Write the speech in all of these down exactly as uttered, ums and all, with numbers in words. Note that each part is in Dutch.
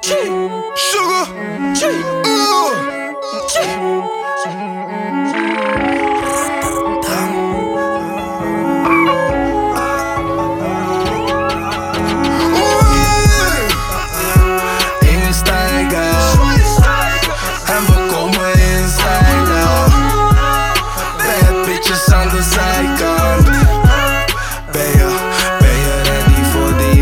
Sugar. Uh. Aan de zijkant. Ben je, ben je ready voor die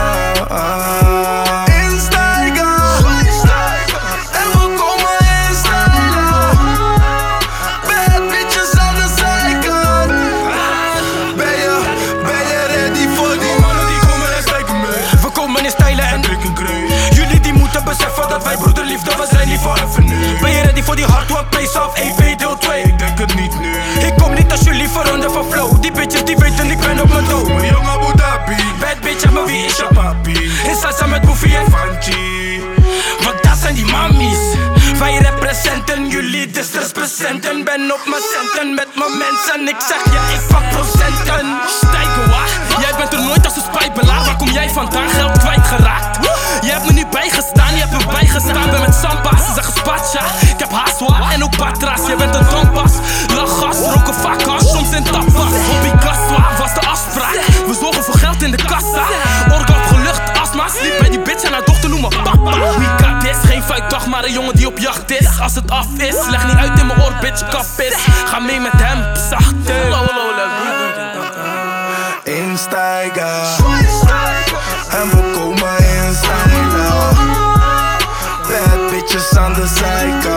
high? Instijgen. En we komen instijgen. Bad bitches aan de zijkant. Ben je, ben je ready voor die mannen die komen en stijgen mee? We komen in stijlen en jullie die moeten beseffen dat wij broederliefde, we zijn niet voor even nu. Ben je ready voor die hard work pace of E V deel twee? Ik denk het niet nu. Ik kom niet als jullie veranderen van flow. Die bitches die weten ik ben op mijn dood. Mijn jong Abu Dhabi. Bad bitch, maar wie is je papi? In salsa met Boefie en Fanchi. want dat zijn die mammies. Wij representen, jullie disrespecenten. Ben op mijn centen met mijn mensen. Ik zeg je, ik pak procenten. Stijgen waar? Jij bent er nooit als een spijbelaar. Waar kom jij vandaan? Geld kwijtgeraakt. Je hebt me nu bijgestaan, je hebt me bijgestaan. Ben met Samba's, ze zeggen spatsja. Ik heb Haswa en ook Patras. Je bent een dompas. Lach gas, roken vaak gas, soms in tapas. Hobby Kaswa was de afspraak. We zorgen voor geld in de kassa. Orga opgelucht, astma. Sliep bij die bitch en haar dochter noem me papa. We got this, geen vuitdag, maar een jongen die op jacht is. Als het af is, leg niet uit in mijn oor, bitch, kap is. Ga mee met hem, zachte. Instijgen. En we komen instijgen. Bad bitches aan de zijkant.